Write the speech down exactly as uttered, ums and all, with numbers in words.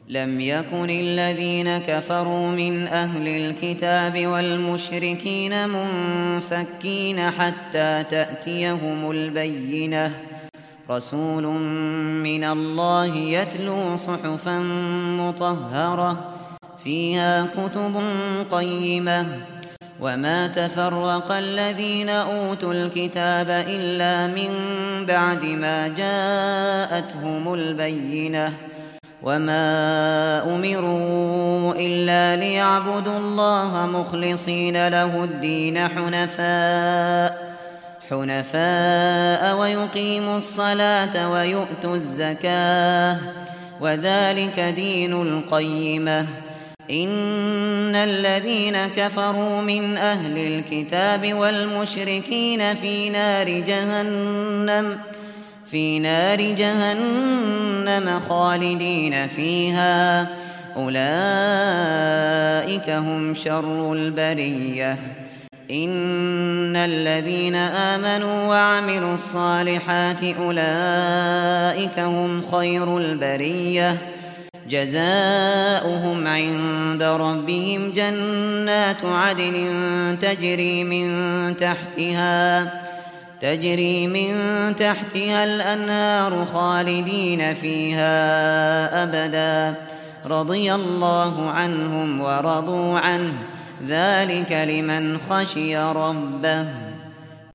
لم يكن الذين كفروا من أهل الكتاب والمشركين منفكين حتى تأتيهم البينة رسول من الله يتلو صحفا مطهرة فيها كتب قيمة وما تفرق الذين أوتوا الكتاب إلا من بعد ما جاءتهم البينة وما أمروا إلا ليعبدوا الله مخلصين له الدين حنفاء حنفاء ويقيموا الصلاة ويؤتوا الزكاة وذلك دين القيمة إن الذين كفروا من أهل الكتاب والمشركين في نار جهنم في نار جهنم خالدين فيها أولئك هم شر البرية إن الذين آمنوا وعملوا الصالحات أولئك هم خير البرية جزاؤهم عند ربهم جنات عدن تجري من تحتها تجري من تحتها الأنهار خالدين فيها أبدا رضي الله عنهم ورضوا عنه ذلك لمن خشي ربه